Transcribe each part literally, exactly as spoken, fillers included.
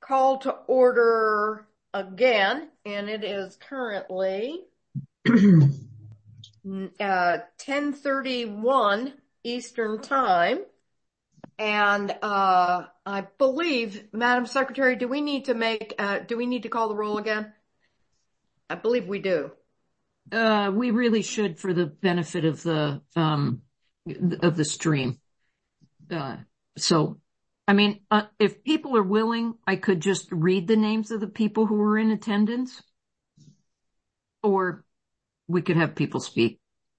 call to order again, and it is currently uh, ten thirty-one Eastern Time. And uh, I believe, Madam Secretary, do we need to make, uh, do we need to call the roll again? I believe we do. Uh, we really should, for the benefit of the um, of the stream. Uh, so, I mean, uh, if people are willing, I could just read the names of the people who were in attendance, or we could have people speak.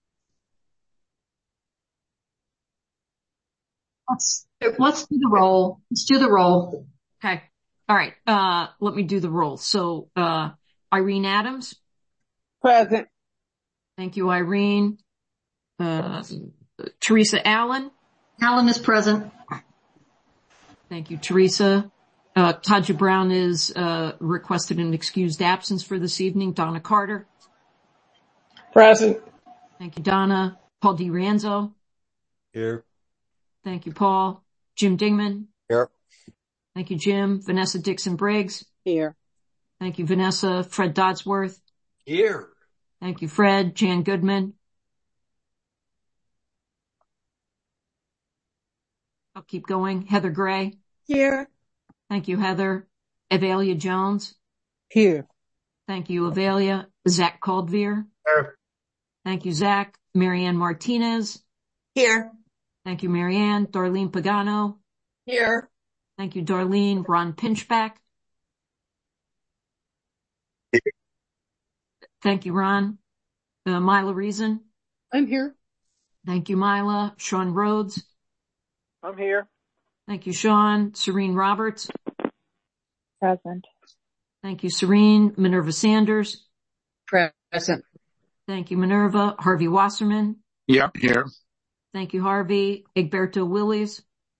Let's, let's do the roll. Let's do the roll. Okay. All right. Uh, let me do the roll. So, uh, Irene Adams. Present. Thank you, Irene. Uh, Teresa Allen. Allen is present. Thank you, Teresa. Uh, Taja Brown is, uh, requested an excused absence for this evening. Donna Carter. Present. Thank you, Donna. Paul D. Ranzo. Here. Thank you, Paul. Jim Dingman. Here. Thank you, Jim. Vanessa Dixon Briggs. Here. Thank you, Vanessa. Fred Dodsworth. Here. Thank you, Fred. Jan Goodman. I'll keep going. Heather Gray. Here. Thank you, Heather. Avalia Jones. Here. Thank you, Avalia. Zach Caldveer. Here. Thank you, Zach. Marianne Martinez. Here. Thank you, Marianne. Darlene Pagano. Here. Thank you, Darlene. Ron Pinchback. Here. Thank you, Ron. Uh, Mila Reason. I'm here. Thank you, Mila. Sean Rhodes. I'm here. Thank you, Sean. Serene Roberts. Present. Thank you, Serene. Minerva Sanders. Present. Thank you, Minerva. Harvey Wasserman. Yeah, here. Thank you, Harvey. Egberto Willies.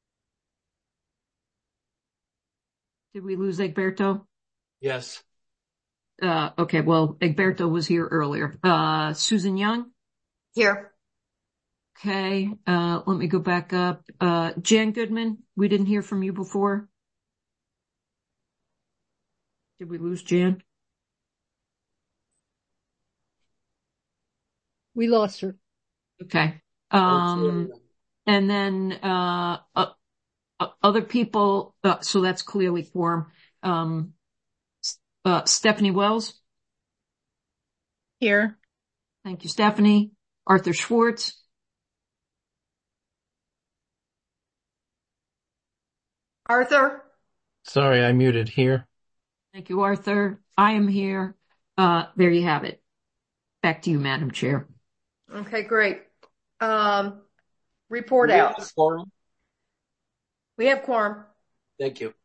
Did we lose Egberto? Yes. Uh, okay, well, Egberto was here earlier. Uh, Susan Young? Here. Okay, uh, let me go back up. Uh, Jan Goodman, we didn't hear from you before. Did we lose Jan? We lost her. Okay. Um, and then, uh, uh, uh other people, uh, so that's clearly quorum. Um, uh, Stephanie Wells. Here. Thank you, Stephanie. Arthur Schwartz. Arthur? Sorry, I muted. Here. Thank you, Arthur. I am here. Uh, there you have it. Back to you, Madam Chair. Okay, great. Um, report We out. have quorum. We have quorum. Thank you.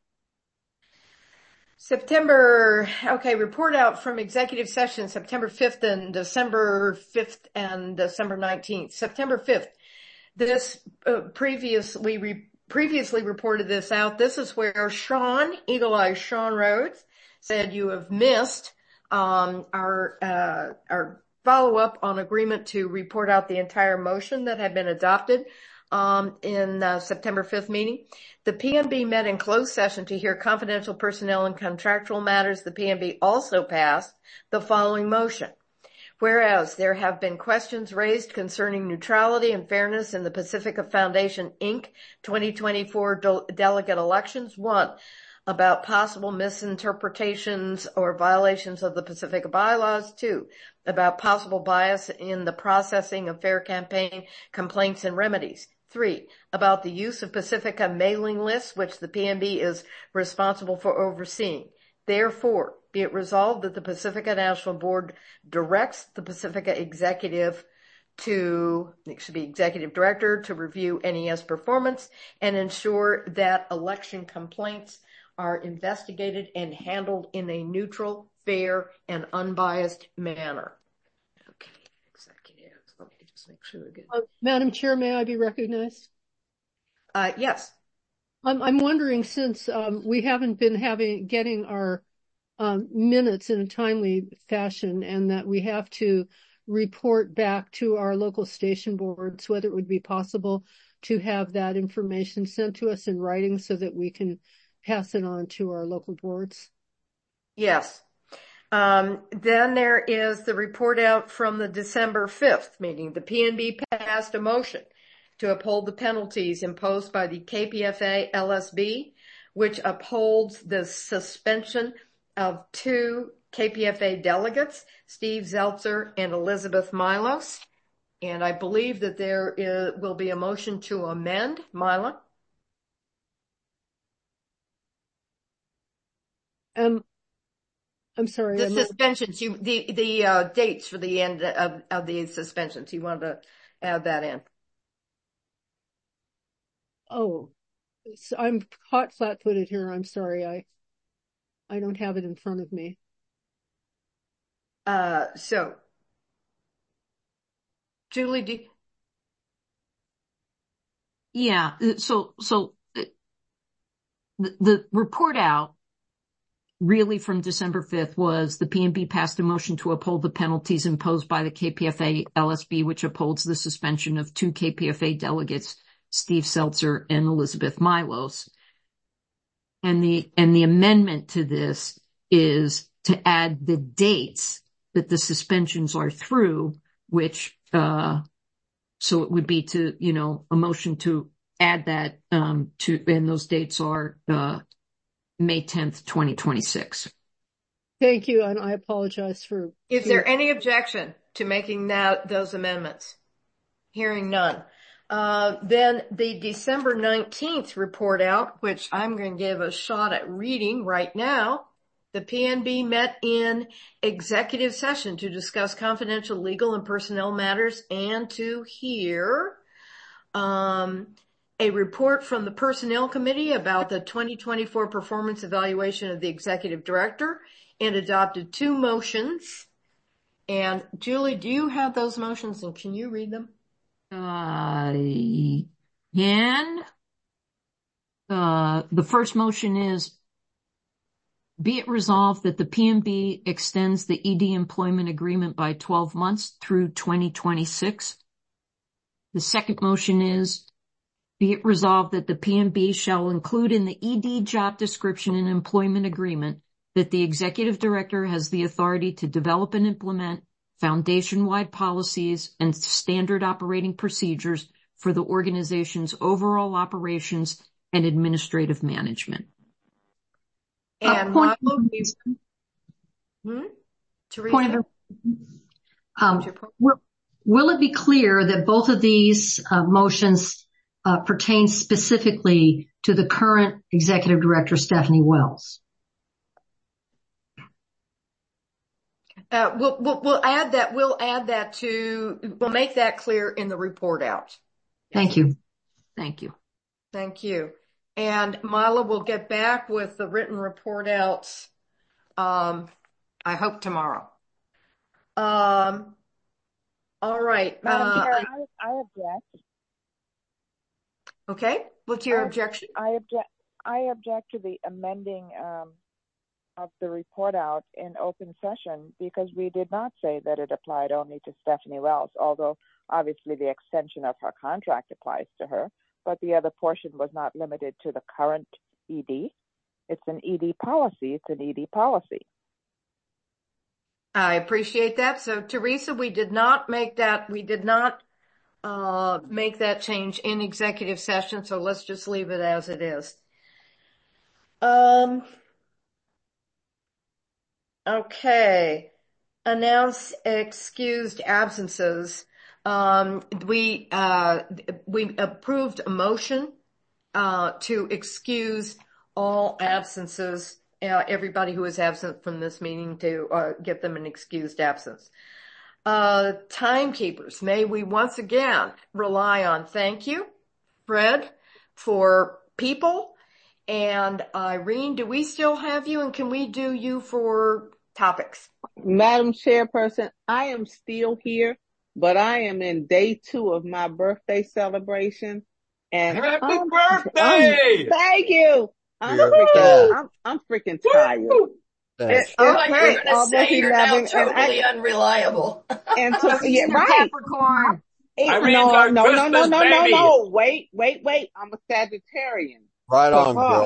September, okay, report out from executive session, September fifth and December fifth and December nineteenth. September fifth, this uh, previously, we previously reported this out. This is where Sean, Eagle Eye Sean Rhodes, said you have missed um, our uh, our follow-up on agreement to report out the entire motion that had been adopted um, in uh, September fifth meeting. The P M B met in closed session to hear confidential personnel and contractual matters. The P M B also passed the following motion. Whereas there have been questions raised concerning neutrality and fairness in the Pacifica Foundation, Incorporated twenty twenty-four de- delegate elections. One, about possible misinterpretations or violations of the Pacifica bylaws. Two, about possible bias in the processing of fair campaign complaints and remedies. Three, about the use of Pacifica mailing lists, which the P M B is responsible for overseeing. Therefore, be it resolved that the Pacifica National Board directs the Pacifica executive to, it should be executive director, to review N E S performance and ensure that election complaints are investigated and handled in a neutral, fair, and unbiased manner. Okay, executive. Let me just make sure again. Uh, Madam Chair, may I be recognized? Uh, yes. I'm, I'm wondering, since um, we haven't been having getting our um, minutes in a timely fashion, and that we have to report back to our local station boards, whether it would be possible to have that information sent to us in writing so that we can pass it on to our local boards. Yes. Um, then there is the report out from the December fifth meeting. The P N B passed a motion to uphold the penalties imposed by the K P F A L S B, which upholds the suspension of two K P F A delegates, Steve Zeltzer and Elizabeth Milos. And I believe that there is, will be a motion to amend. Mila? Um, I'm sorry. The I'm suspensions, you, the, the, uh, dates for the end of, of the suspensions. You wanted to add that in. Oh, so I'm caught flat-footed here. I'm sorry. I, I don't have it in front of me. Uh, so, Julie, do, Yeah. So, so the, the report out really from December fifth was the P N B passed a motion to uphold the penalties imposed by the K P F A L S B, which upholds the suspension of two K P F A delegates, Steve Seltzer and Elizabeth Milos. And the, and the amendment to this is to add the dates that the suspensions are through, which, uh, so it would be to, you know, a motion to add that, um, to, and those dates are, uh, May tenth, twenty twenty-six. Thank you. And I apologize for. is there any objection to making that, those amendments? Hearing none. Uh, then the December nineteenth report out, which I'm going to give a shot at reading right now. The P N B met in executive session to discuss confidential legal and personnel matters and to hear, um, a report from the Personnel Committee about the twenty twenty-four performance evaluation of the Executive Director and adopted two motions. And Julie, do you have those motions and can you read them? Uh, can, uh, the first motion is, be it resolved that the P N B extends the E D employment agreement by twelve months through twenty twenty-six. The second motion is, be it resolved that the P N B shall include in the E D job description and employment agreement that the executive director has the authority to develop and implement foundation-wide policies and standard operating procedures for the organization's overall operations and administrative management. And Uh, point Michael, of- hmm? Teresa? point of- um, will, will it be clear that both of these uh, motions uh, pertain specifically to the current executive director, Stephanie Wells? Uh, we'll, we'll, we'll add that, we'll add that to, we'll make that clear in the report out. Thank you. Thank you. Thank you. And Mila will get back with the written report outs, um, I hope tomorrow. Um, all right. Madam Uh, Chair, I, I object. okay. What's your I- objection? I object. I object to the amending um, of the report out in open session because we did not say that it applied only to Stephanie Wells, although obviously the extension of her contract applies to her, but the other portion was not limited to the current E D. It's an E D policy. It's an E D policy. I appreciate that. So Teresa, we did not make that, we did not, uh, make that change in executive session. So let's just leave it as it is. Um, okay. Announce excused absences. Um, we, uh, we approved a motion, uh, to excuse all absences, uh, everybody who is absent from this meeting to, uh, get them an excused absence. Uh, timekeepers, may we once again rely on, thank you, Fred, for people. And Irene, do we still have you? And can we do you for topics? Madam Chairperson, I am still here, but I am in day two of my birthday celebration. And Happy I'm, birthday! I'm, thank you. I'm You're freaking, I'm, I'm freaking tired. Thanks. It- Oh, it's- you're it's going to almost say you're now eleven, and I- totally unreliable. And to, yeah, right. Capricorn. It- Irene's no, our no, no, no, Christmas no, no, baby. no. Wait, wait, wait. I'm a Sagittarian. Right on, Uh-huh. kid.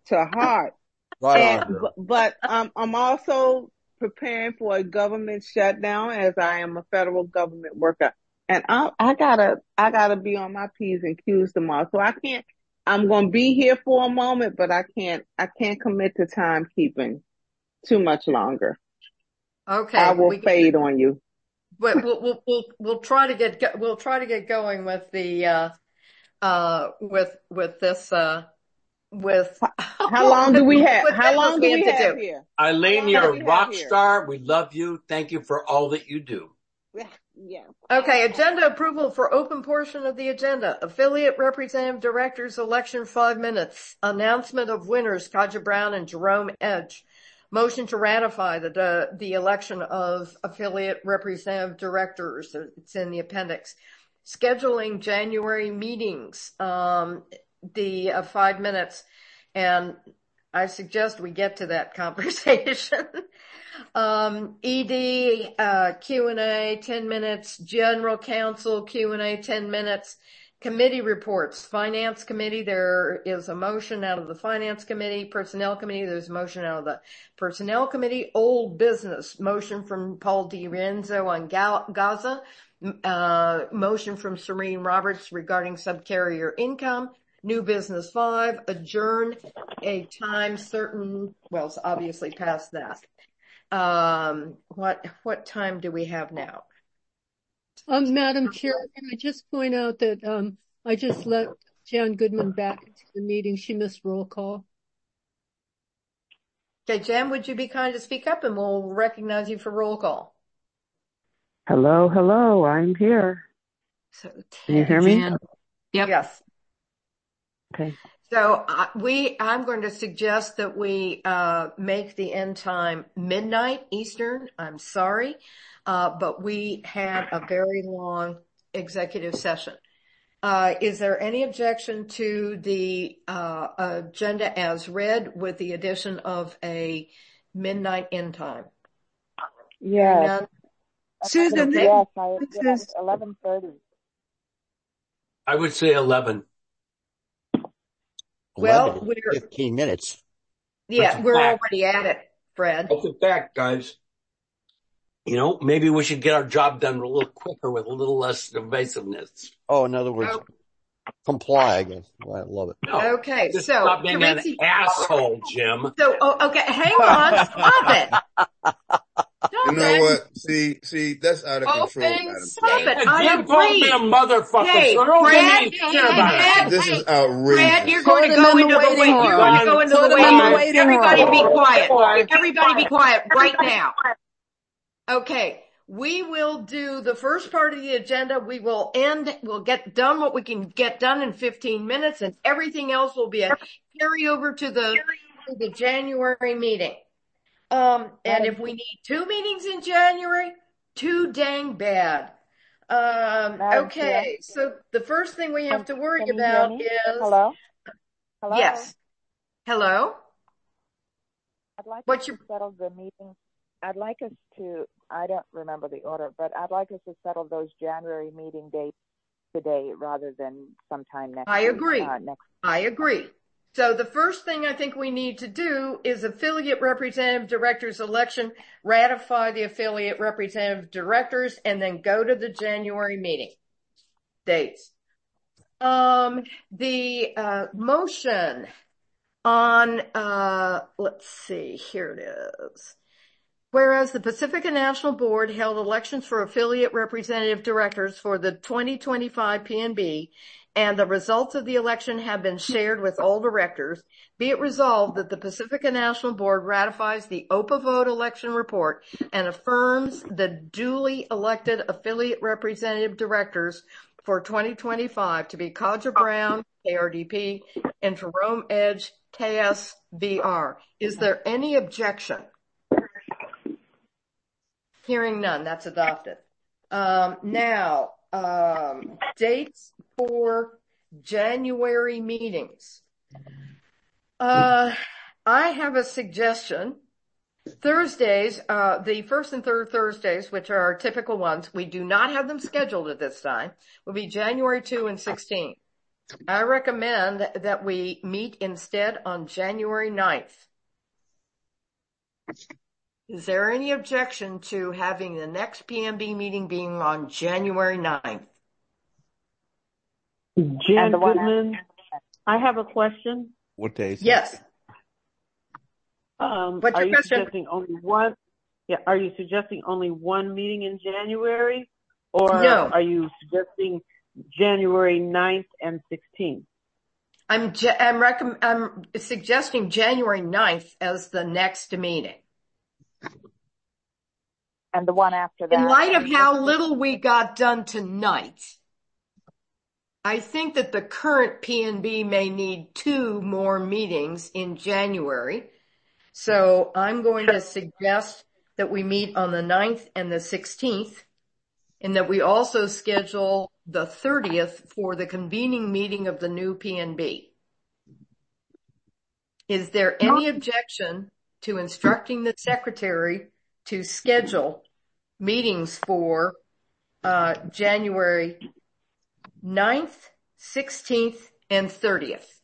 to heart. Right And, on, girl. but, but um, I'm also preparing for a government shutdown as I am a federal government worker. And I, I gotta, I gotta be on my P's and Q's tomorrow. So I can't, I'm going to be here for a moment, but I can't, I can't commit to timekeeping too much longer. Okay. I will we, fade on you. But we'll, we'll, we'll, we'll try to get, go- we'll try to get going with the, uh, uh, with, with this, uh, with. How long do we have? with How long do have we to have do. here? Eileen, How you're long a do we have rock here? star. We love you. Thank you for all that you do. Yeah. Okay, agenda approval for open portion of the agenda. Affiliate representative directors election five minutes. Announcement of winners, Kaja Brown and Jerome Edge. Motion to ratify the, the, the election of affiliate representative directors. It's in the appendix. Scheduling January meetings, um, the uh, five minutes. And I suggest we get to that conversation. Um, E D, uh, Q and A, ten minutes, general counsel, Q and A, ten minutes, committee reports, finance committee, there is a motion out of the finance committee, personnel committee, there's a motion out of the personnel committee, old business, motion from Paul DiRenzo on Gal- Gaza, uh, motion from Serene Roberts regarding subcarrier income, new business five, adjourn a time certain, well, it's obviously past that. Um, what, what time do we have now? Um, Madam Chair, can I just point out that, um, I just let Jan Goodman back into the meeting. She missed roll call. Okay, Jan, would you be kind to speak up and we'll recognize you for roll call? Hello, hello, I'm here. So, Can you hear me? Jan. Yep. Yes. Okay. So uh, we, I'm going to suggest that we uh, make the end time midnight Eastern. I'm sorry, uh, but we had a very long executive session. Uh, is there any objection to the uh, agenda as read with the addition of a midnight end time? Yes. Susan, Okay. Yes, I, This yes, is- eleven thirty. I would say eleven. Well, eleven, we're- fifteen minutes. Yeah, That's a we're fact. already at it, Fred. That's a fact, guys. You know, maybe we should get our job done a little quicker with a little less evasiveness. Oh, in other words, Oh. comply again. Well, I love it. No, Okay, just so stop being Teresa- an asshole, Jim. So, oh, okay, hang on, stop it. Stop You know it. what? See, see, that's out of control, Open, Madam stop Chair. it. I Jim called me a agree. motherfucker, Hey, so don't Fred, give me shit about it. Fred, This hey, is outrageous. Fred, you're going to Put him go in the into the waiting wait. You're room. going to go into Put the him in the waiting room. waiting Everybody room. be quiet. Everybody be quiet right now. Okay. We will do the first part of the agenda. We will end, we'll get done what we can get done in fifteen minutes, and everything else will be a carryover to the, to the January meeting. Um, and if we need two meetings in January, too dang bad. Um, Madam okay. So the first thing we have to worry Can you hear about me? is, Hello? Hello? yes. Hello? I'd like What's us your- to settle the meeting. I'd like us to, I don't remember the order, but I'd like us to settle those January meeting dates today rather than sometime next I week, agree. uh, next. I agree. So the first thing I think we need to do is affiliate representative directors election, ratify the affiliate representative directors, and then go to the January meeting dates. Um, the, uh, motion on, uh, let's see, here it is. Whereas the Pacifica National Board held elections for affiliate representative directors for the twenty twenty-five P N B, and the results of the election have been shared with all directors, be it resolved that the Pacifica National Board ratifies the O P A vote election report and affirms the duly elected affiliate representative directors for twenty twenty-five to be Kaja Brown, K R D P, and Jerome Edge, K S V R. Is there any objection? Hearing none, that's adopted. Um, now, um, dates for January meetings. Uh, I have a suggestion. Thursdays, uh, the first and third Thursdays, which are our typical ones, we do not have them scheduled at this time, will be January second and sixteenth. I recommend that we meet instead on January ninth. Is there any objection to having the next P M B meeting being on January ninth? Jan Goodman, I have a question. What day is it? Yes. Um, What's are your you question? suggesting only one? Yeah, are you suggesting only one meeting in January, or No. are you suggesting January ninth and sixteenth? I'm, ge- I'm, recomm- I'm suggesting January ninth as the next meeting. And the one after that. In light of I mean, how this- little we got done tonight, I think that the current P N B may need two more meetings in January. So I'm going to suggest that we meet on the ninth and the sixteenth, and that we also schedule the thirtieth for the convening meeting of the new P N B. Is there any objection to instructing the secretary to schedule meetings for uh, January ninth, sixteenth, and thirtieth?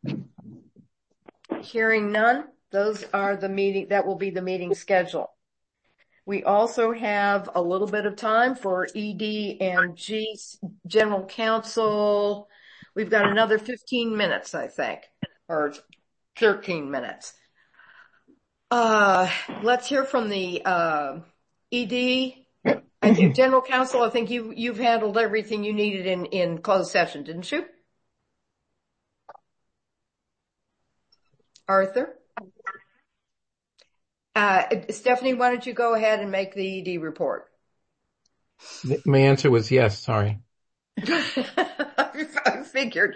Hearing none, those are the meeting, that will be the meeting schedule. We also have a little bit of time for E D and G General Counsel. We've got another fifteen minutes, I think, or thirteen minutes. Uh, let's hear from the, uh, E D. I think General Counsel, I think you, you've handled everything you needed in, in closed session, didn't you? Arthur? Uh, Stephanie, why don't you go ahead and make the E D report? My answer was yes, sorry. I figured.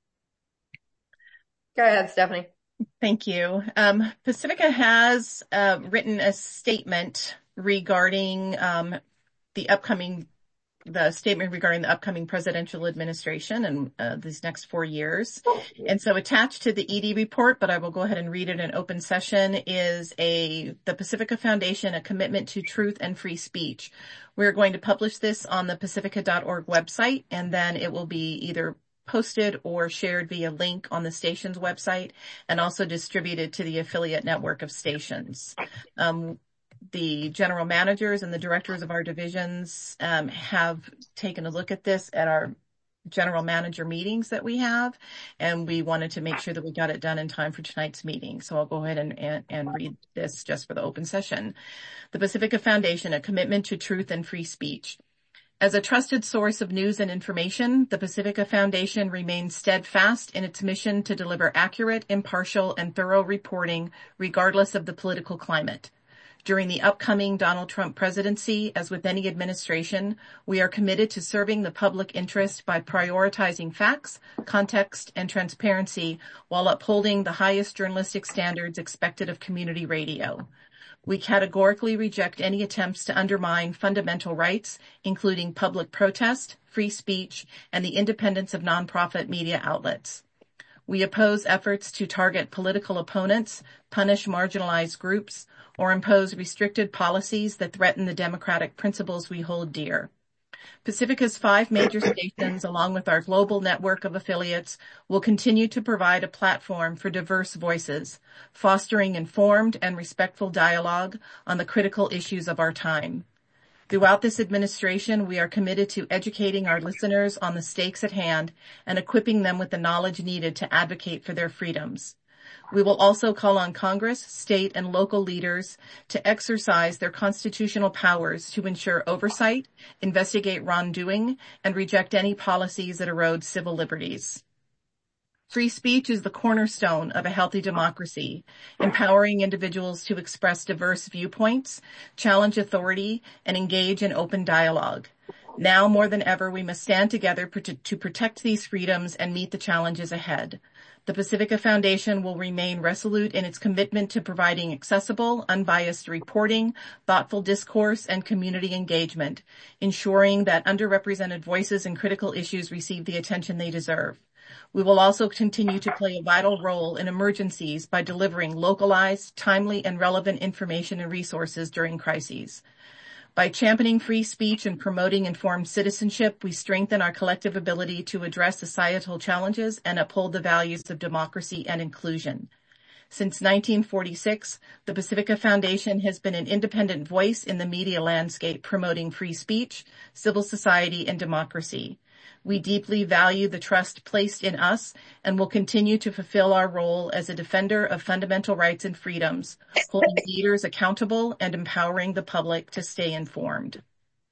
Go ahead, Stephanie. Thank you. Um, Pacifica has uh, written a statement regarding um, the upcoming, the statement regarding the upcoming presidential administration and uh, these next four years. And so attached to the E D report, but I will go ahead and read it in open session, is a the Pacifica Foundation, a commitment to truth and free speech. We're going to publish this on the pacifica dot org website, and then it will be either posted or shared via link on the station's website, and also distributed to the affiliate network of stations. Um, the general managers and the directors of our divisions um, have taken a look at this at our general manager meetings that we have, and we wanted to make sure that we got it done in time for tonight's meeting. So I'll go ahead and, and, and read this just for the open session. The Pacifica Foundation, a commitment to truth and free speech. As a trusted source of news and information, the Pacifica Foundation remains steadfast in its mission to deliver accurate, impartial, and thorough reporting regardless of the political climate. During the upcoming Donald Trump presidency, as with any administration, we are committed to serving the public interest by prioritizing facts, context, and transparency while upholding the highest journalistic standards expected of community radio. We categorically reject any attempts to undermine fundamental rights, including public protest, free speech, and the independence of nonprofit media outlets. We oppose efforts to target political opponents, punish marginalized groups, or impose restricted policies that threaten the democratic principles we hold dear. Pacifica's five major stations, along with our global network of affiliates, will continue to provide a platform for diverse voices, fostering informed and respectful dialogue on the critical issues of our time. Throughout this administration, we are committed to educating our listeners on the stakes at hand and equipping them with the knowledge needed to advocate for their freedoms. We will also call on Congress, state, and local leaders to exercise their constitutional powers to ensure oversight, investigate wrongdoing, and reject any policies that erode civil liberties. Free speech is the cornerstone of a healthy democracy, empowering individuals to express diverse viewpoints, challenge authority, and engage in open dialogue. Now more than ever, we must stand together to protect these freedoms and meet the challenges ahead. The Pacifica Foundation will remain resolute in its commitment to providing accessible, unbiased reporting, thoughtful discourse, and community engagement, ensuring that underrepresented voices and critical issues receive the attention they deserve. We will also continue to play a vital role in emergencies by delivering localized, timely, and relevant information and resources during crises. By championing free speech and promoting informed citizenship, we strengthen our collective ability to address societal challenges and uphold the values of democracy and inclusion. Since nineteen forty-six, the Pacifica Foundation has been an independent voice in the media landscape promoting free speech, civil society, and democracy. We deeply value the trust placed in us and will continue to fulfill our role as a defender of fundamental rights and freedoms, holding leaders accountable and empowering the public to stay informed.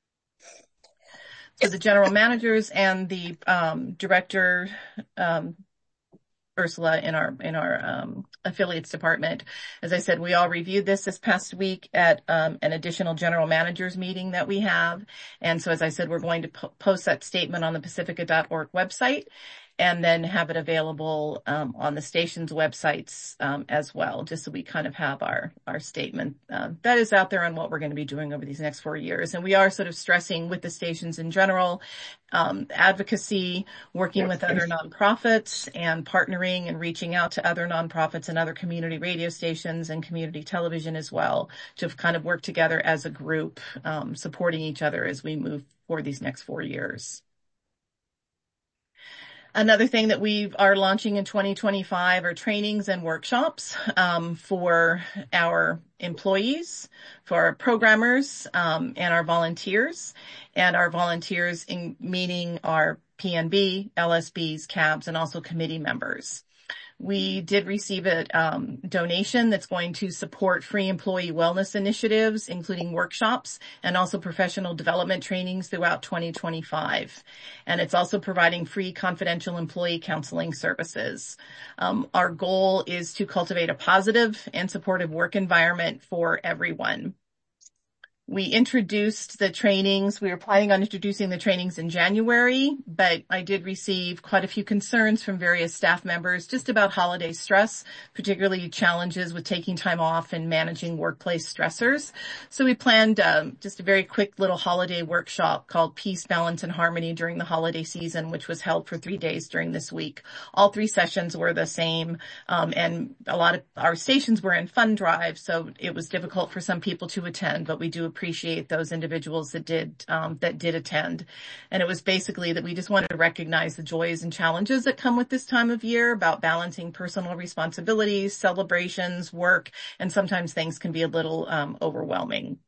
So the general managers and the um, director, um, Ursula, in our in our um, affiliates department. As I said, we all reviewed this this past week at um, an additional general managers meeting that we have. And so, as I said, we're going to po- post that statement on the pacifica dot org website and then have it available um, on the station's websites um, as well, just so we kind of have our, our statement uh, that is out there on what we're going to be doing over these next four years. And we are sort of stressing with the stations in general, um, advocacy, working with other nonprofits and partnering and reaching out to other nonprofits and other community radio stations and community television as well to kind of work together as a group, um, supporting each other as we move for these next four years. Another thing that we are launching in twenty twenty-five are trainings and workshops um, for our employees, for our programmers, um, and our volunteers. And our volunteers, in, meaning our P N B, L S Bs, C A Bs, and also committee members. We did receive a um, donation that's going to support free employee wellness initiatives, including workshops and also professional development trainings throughout twenty twenty-five. And it's also providing free confidential employee counseling services. Um, our goal is to cultivate a positive and supportive work environment for everyone. We introduced the trainings. We were planning on introducing the trainings in January, but I did receive quite a few concerns from various staff members just about holiday stress, particularly challenges with taking time off and managing workplace stressors. So we planned um, just a very quick little holiday workshop called Peace, Balance, and Harmony during the holiday season, which was held for three days during this week. All three sessions were the same, um, and a lot of our stations were in fund drive, so it was difficult for some people to attend, but we do appreciate those individuals that did um, that did attend. And it was basically that we just wanted to recognize the joys and challenges that come with this time of year about balancing personal responsibilities, celebrations, work, and sometimes things can be a little um, overwhelming.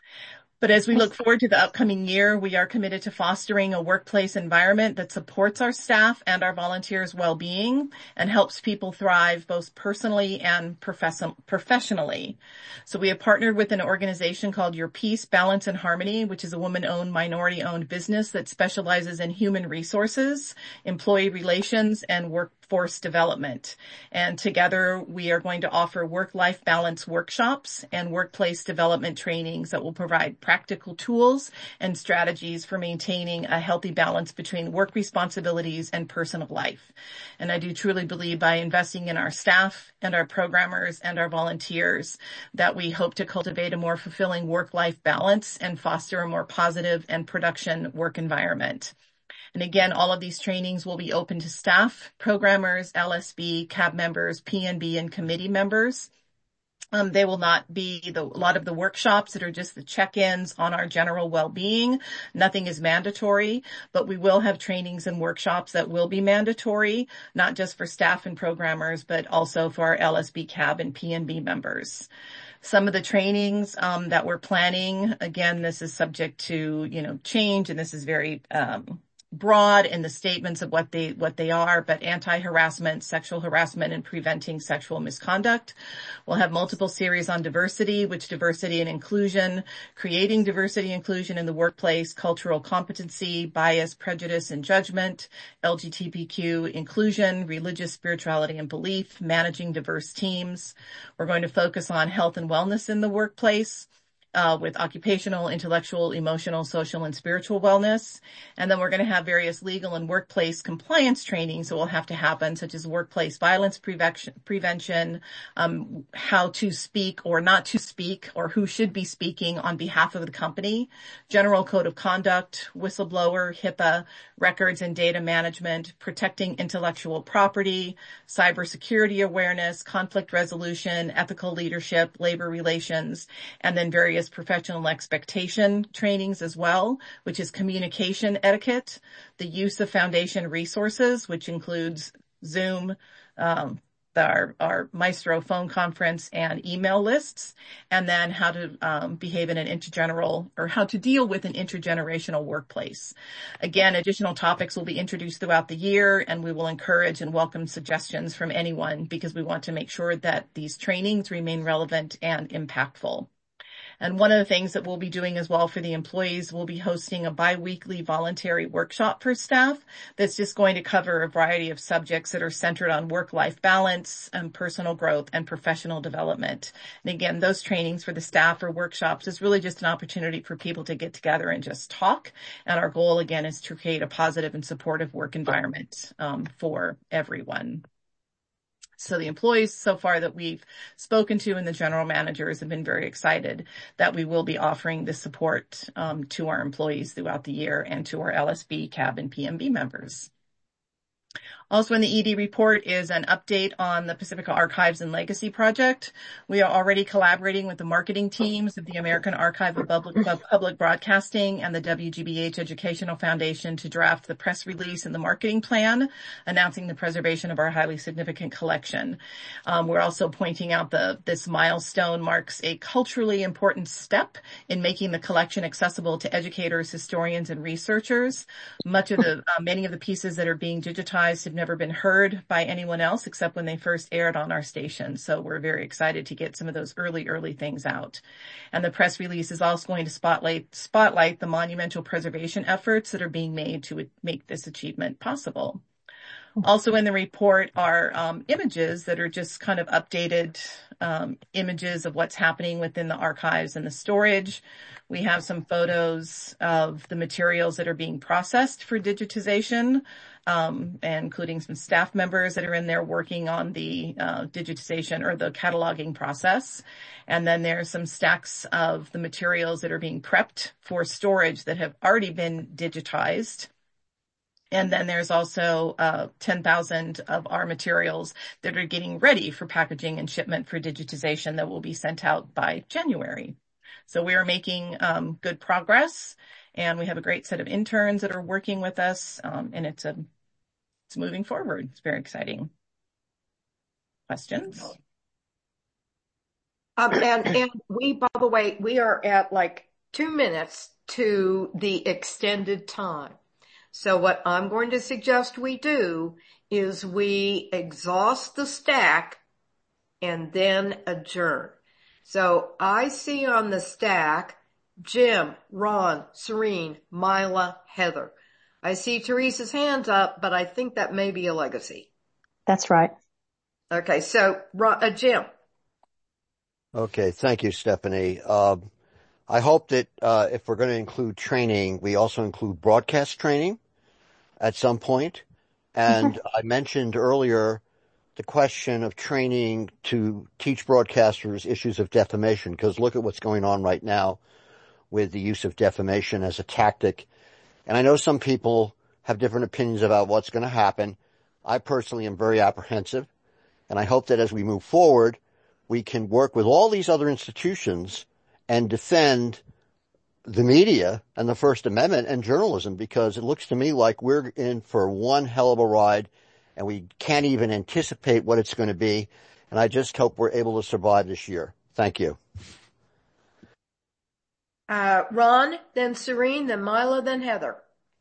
But as we look forward to the upcoming year, we are committed to fostering a workplace environment that supports our staff and our volunteers' well-being and helps people thrive both personally and profes- professionally. So we have partnered with an organization called Your Peace, Balance, and Harmony, which is a woman-owned, minority-owned business that specializes in human resources, employee relations, and workforce development. And together we are going to offer work-life balance workshops and workplace development trainings that will provide practical tools and strategies for maintaining a healthy balance between work responsibilities and personal life. And I do truly believe by investing in our staff and our programmers and our volunteers that we hope to cultivate a more fulfilling work-life balance and foster a more positive and production work environment. And again, all of these trainings will be open to staff, programmers, L S B, C A B members, P N B, and committee members. Um, they will not be the, a lot of the workshops that are just the check-ins on our general well-being. Nothing is mandatory, but we will have trainings and workshops that will be mandatory, not just for staff and programmers, but also for our L S B, C A B, and P N B members. Some of the trainings um, that we're planning, again, this is subject to, you know, change, and this is very um broad in the statements of what they what they are, but anti-harassment, sexual harassment, and preventing sexual misconduct. We'll have multiple series on diversity, which diversity and inclusion, creating diversity and inclusion in the workplace, cultural competency, bias, prejudice, and judgment, L G B T Q inclusion, religious spirituality and belief, managing diverse teams. We're going to focus on health and wellness in the workplace. Uh, with occupational, intellectual, emotional, social, and spiritual wellness. And then we're going to have various legal and workplace compliance trainings that will have to happen, such as workplace violence prevention, prevention, um, how to speak or not to speak, or who should be speaking on behalf of the company, general code of conduct, whistleblower, HIPAA, records and data management, protecting intellectual property, cybersecurity awareness, conflict resolution, ethical leadership, labor relations, and then various various professional expectation trainings as well, which is communication etiquette, the use of foundation resources, which includes Zoom, um, our, our Maestro phone conference and email lists, and then how to um, behave in an intergeneral or how to deal with an intergenerational workplace. Again, additional topics will be introduced throughout the year, and we will encourage and welcome suggestions from anyone because we want to make sure that these trainings remain relevant and impactful. And one of the things that we'll be doing as well for the employees, we'll be hosting a biweekly voluntary workshop for staff that's just going to cover a variety of subjects that are centered on work-life balance and personal growth and professional development. And again, those trainings for the staff or workshops is really just an opportunity for people to get together and just talk. And our goal, again, is to create a positive and supportive work environment um, for everyone. So the employees so far that we've spoken to and the general managers have been very excited that we will be offering this support um, to our employees throughout the year and to our L S B, C A B, and P M B members. Also in the E D report is an update on the Pacifica Archives and Legacy Project. We are already collaborating with the marketing teams of the American Archive of Public, of Public Broadcasting and the W G B H Educational Foundation to draft the press release and the marketing plan announcing the preservation of our highly significant collection. Um, we're also pointing out that this milestone marks a culturally important step in making the collection accessible to educators, historians, and researchers. Much of the, uh, many of the pieces that are being digitized have never been heard by anyone else except when they first aired on our station. So we're very excited to get some of those early, early things out. And the press release is also going to spotlight, spotlight the monumental preservation efforts that are being made to make this achievement possible. Also in the report are um, images that are just kind of updated um, images of what's happening within the archives and the storage. We have some photos of the materials that are being processed for digitization, um, including some staff members that are in there working on the uh, digitization or the cataloging process. And then there's some stacks of the materials that are being prepped for storage that have already been digitized. And then there's also uh, ten thousand of our materials that are getting ready for packaging and shipment for digitization that will be sent out by January. So we are making um, good progress, and we have a great set of interns that are working with us, um, and it's a it's moving forward. It's very exciting. Questions? Um, and, and we, by the way, we are at like two minutes to the extended time. So what I'm going to suggest we do is we exhaust the stack and then adjourn. So I see on the stack Jim, Ron, Serene, Mila, Heather. I see Teresa's hands up, but I think that may be a legacy. That's right. Okay, so uh, Jim. Okay, thank you, Stephanie. Um, I hope that uh, if we're going to include training, we also include broadcast training at some point. And mm-hmm. I mentioned earlier the question of training to teach broadcasters issues of defamation, because look at what's going on right now with the use of defamation as a tactic. And I know some people have different opinions about what's going to happen. I personally am very apprehensive, and I hope that as we move forward, we can work with all these other institutions and defend the media and the First Amendment and journalism, because it looks to me like we're in for one hell of a ride, and we can't even anticipate what it's going to be. And I just hope we're able to survive this year. Thank you. Uh, Ron, then Serene, then Mila, then Heather.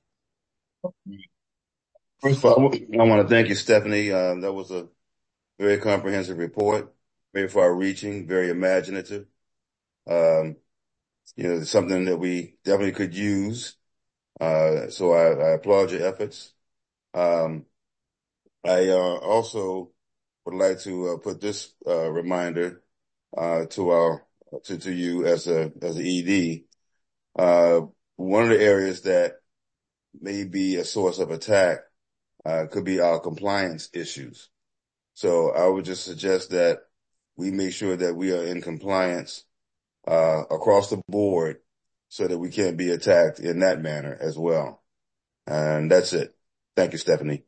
First of all, I want to thank you, Stephanie. Uh, that was a very comprehensive report, very far-reaching, very imaginative. Um, you know, it's something that we definitely could use. Uh, so I, I applaud your efforts. Um, I uh, also would like to uh, put this uh, reminder uh, to our to, to you as a as an E D. Uh, one of the areas that may be a source of attack uh, could be our compliance issues. So I would just suggest that we make sure that we are in compliance uh, across the board so that we can't be attacked in that manner as well. And that's it. Thank you, Stephanie.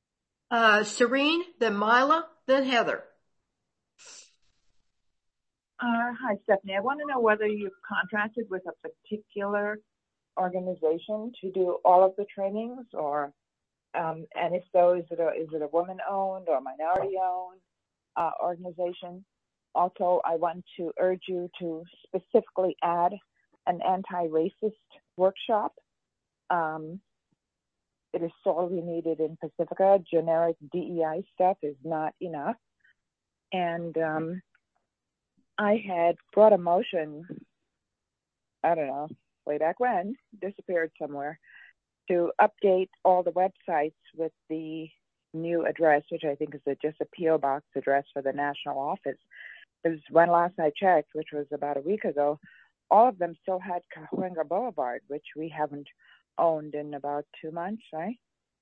Uh, Serene, then Mila, then Heather. Uh, hi, Stephanie. I want to know whether you've contracted with a particular organization to do all of the trainings, or um, and if so, is it a is it a woman-owned or minority-owned uh, organization? Also, I want to urge you to specifically add an anti-racist workshop. Um, it is sorely needed in Pacifica. Generic D E I stuff is not enough. And um, I had brought a motion, I don't know, way back when, disappeared somewhere, to update all the websites with the new address, which I think is a, just a P O box address for the national office. Because when last I checked, which was about a week ago, all of them still had Cahuenga Boulevard, which we haven't owned in about two months, right?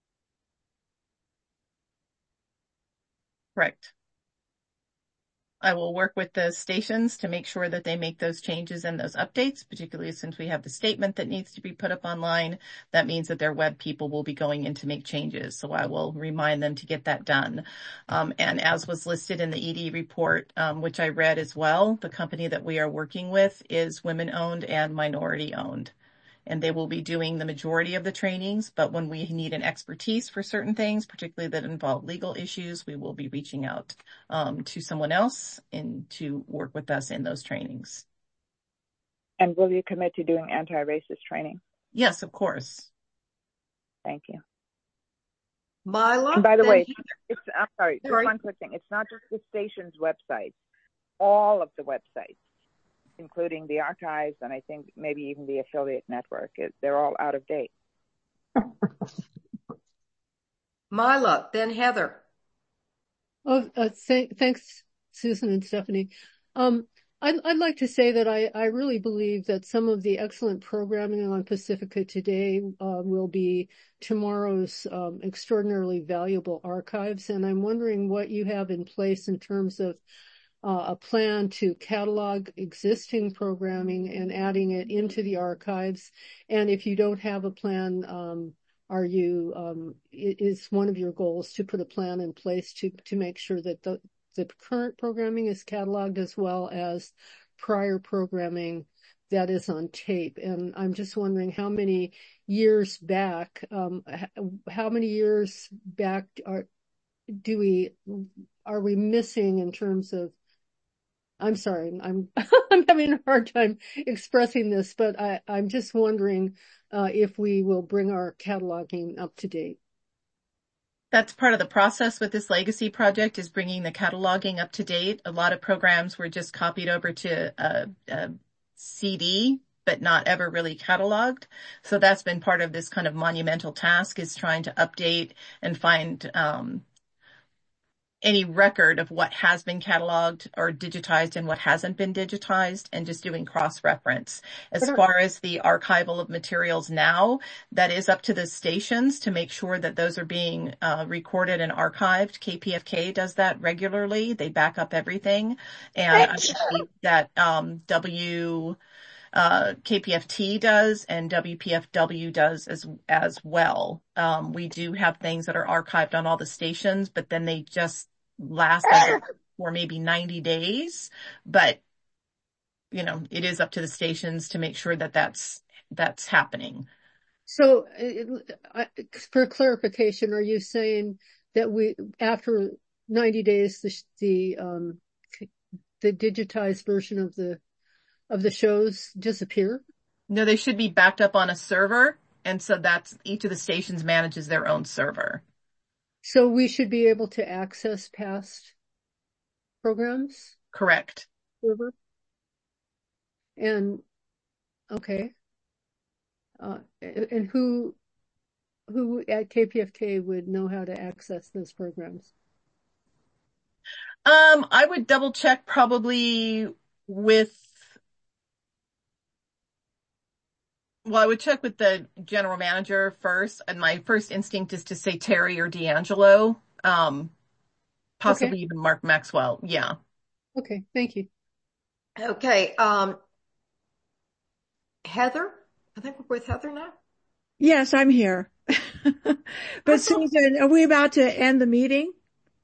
Correct. I will work with the stations to make sure that they make those changes and those updates, particularly since we have the statement that needs to be put up online. That means that their web people will be going in to make changes. So I will remind them to get that done. Um, and as was listed in the E D report, um, which I read as well, the company that we are working with is women-owned and minority-owned. And they will be doing the majority of the trainings, but when we need an expertise for certain things, particularly that involve legal issues, we will be reaching out um, to someone else and to work with us in those trainings. And will you commit to doing anti-racist training? Yes, of course. Thank you. Mila? And by the then way, Heather. it's, I'm sorry, Sorry. just one quick thing. It's not just the station's websites, all of the websites, including the archives, and I think maybe even the affiliate network. It, they're all out of date. Mila, then Heather. Oh, uh, th- thanks, Susan and Stephanie. Um, I'd, I'd like to say that I, I really believe that some of the excellent programming on Pacifica today uh, will be tomorrow's um, extraordinarily valuable archives. And I'm wondering what you have in place in terms of uh, a plan to catalog existing programming and adding it into the archives. And if you don't have a plan, um, are you, um, is one of your goals to put a plan in place to, to make sure that the, the current programming is cataloged as well as prior programming that is on tape? And I'm just wondering how many years back, um, how many years back are, do we, are we missing in terms of, I'm sorry, I'm, I'm having a hard time expressing this, but I, I'm just wondering, uh, if we will bring our cataloging up to date. That's part of the process with this legacy project, is bringing the cataloging up to date. A lot of programs were just copied over to a, a C D, but not ever really cataloged. So that's been part of this kind of monumental task, is trying to update and find, um, any record of what has been cataloged or digitized and what hasn't been digitized, and just doing cross-reference. As far as the archival of materials now, that is up to the stations to make sure that those are being uh, recorded and archived. K P F K does that regularly. They back up everything. And I believe that um, W... Uh, K P F T does, and W P F W does as, as well. Um, we do have things that are archived on all the stations, but then they just last for maybe ninety days. But, you know, it is up to the stations to make sure that that's, that's happening. So it, I, for clarification, are you saying that we, after ninety days, the, the, um, the digitized version of the of the shows disappear? No, they should be backed up on a server. And so that's, each of the stations manages their own server. So we should be able to access past programs? Correct. Server? And, okay. Uh, and who, who at K P F K would know how to access those programs? Um, I would double check probably with, Well, I would check with the general manager first, and my first instinct is to say Terry or D'Angelo, um, possibly Okay. even Mark Maxwell. Yeah. Okay, thank you. Okay, um, Heather? I think we're with Heather now. Yes, I'm here. But Susan, are we about to end the meeting?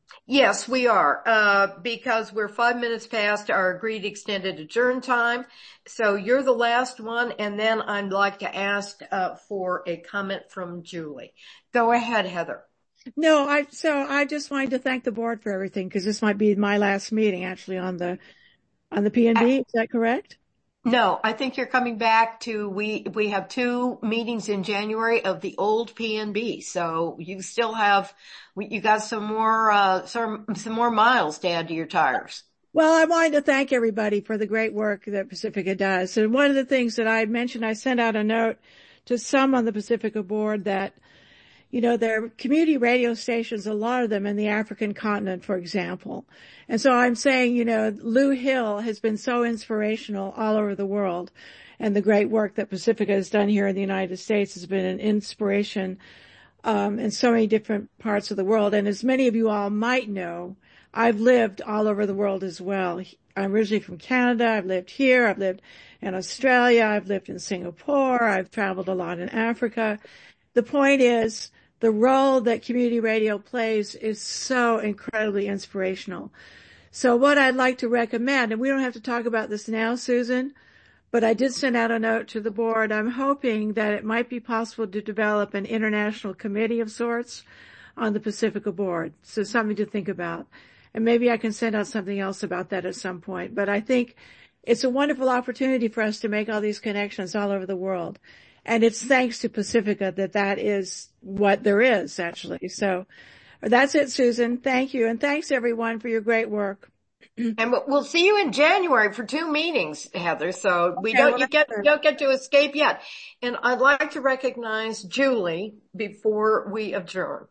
Yes, we are, uh, because we're five minutes past our agreed extended adjourn time. So you're the last one, and then I'd like to ask uh, for a comment from Julie. Go ahead, Heather. No, I, so I just wanted to thank the board for everything, because this might be my last meeting actually on the, on the P N B. Is that correct? No, I think you're coming back to, we, we have two meetings in January of the old P N B. So you still have, you got some more, uh, some, some more miles to add to your tires. Well, I wanted to thank everybody for the great work that Pacifica does. And one of the things that I had mentioned, I sent out a note to some on the Pacifica board that, you know, there are community radio stations, a lot of them in the African continent, for example. And so I'm saying, you know, Lou Hill has been so inspirational all over the world. And the great work that Pacifica has done here in the United States has been an inspiration um, in so many different parts of the world. And as many of you all might know, I've lived all over the world as well. I'm originally from Canada. I've lived here. I've lived in Australia. I've lived in Singapore. I've traveled a lot in Africa. The point is, the role that community radio plays is so incredibly inspirational. So what I'd like to recommend, and we don't have to talk about this now, Susan, but I did send out a note to the board. I'm hoping that it might be possible to develop an international committee of sorts on the Pacifica board. So something to think about. And maybe I can send out something else about that at some point. But I think it's a wonderful opportunity for us to make all these connections all over the world. And it's thanks to Pacifica that that is what there is, actually. So that's it, Susan. Thank you. And thanks, everyone, for your great work. And we'll see you in January for two meetings, Heather. So we Okay, don't, well, you get, you don't get to escape yet. And I'd like to recognize Julie before we adjourn.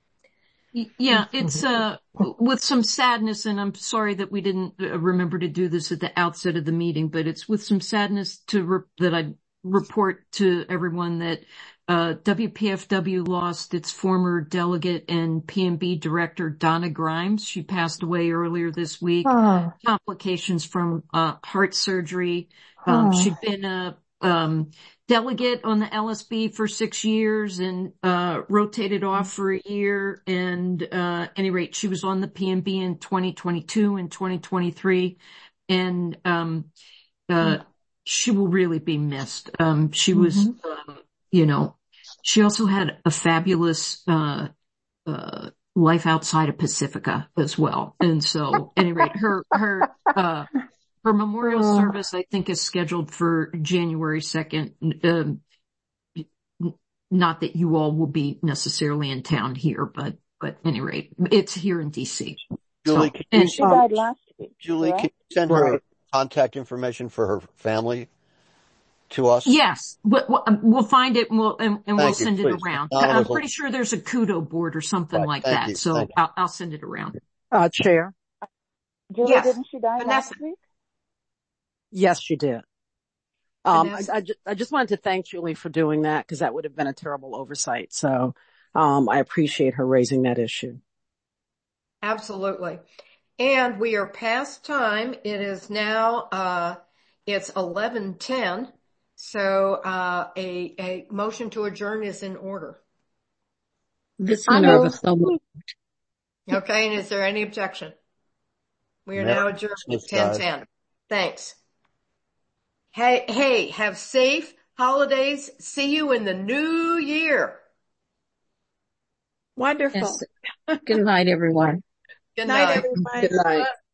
Yeah, it's uh with some sadness, and I'm sorry that we didn't remember to do this at the outset of the meeting, but it's with some sadness to re- that I report to everyone that uh W P F W lost its former delegate and P N B director, Donna Grimes. She passed away earlier this week. Oh. Complications from uh heart surgery. Um, oh. She'd been a um delegate on the L S B for six years and uh rotated off for a year. And uh at any rate, she was on the P N B in twenty twenty-two and twenty twenty-three. And um uh she will really be missed. Um, she was, mm-hmm. um, you know, she also had a fabulous, uh, uh, life outside of Pacifica as well. And so, at any rate, her, her, uh, her memorial oh. service, I think, is scheduled for January second. Um, not that you all will be necessarily in town here, but, but at any rate, it's here in D C. Julie, so, and, she died last week. Julie, correct? Can you send her right. contact information for her family to us? Yes, but we'll find it and we'll, and, and we'll send you, it around. I'm pretty sure there's a kudo board or something right, like that. You, so I'll, I'll send it around. Uh, Chair. Julie, yes. didn't she die Vanessa. last week? Yes, she did. Um, I, I, just, I just wanted to thank Julie for doing that, because that would have been a terrible oversight. So, um, I appreciate her raising that issue. Absolutely. And we are past time. It is now, uh, it's eleven ten. So, uh, a, a motion to adjourn is in order. This Minerva. Okay. And is there any objection? We are Merry now adjourned at ten ten. Thanks. Hey, hey, have safe holidays. See you in the new year. Wonderful. Yes. Good night, everyone. Good night, night. everybody. Good night.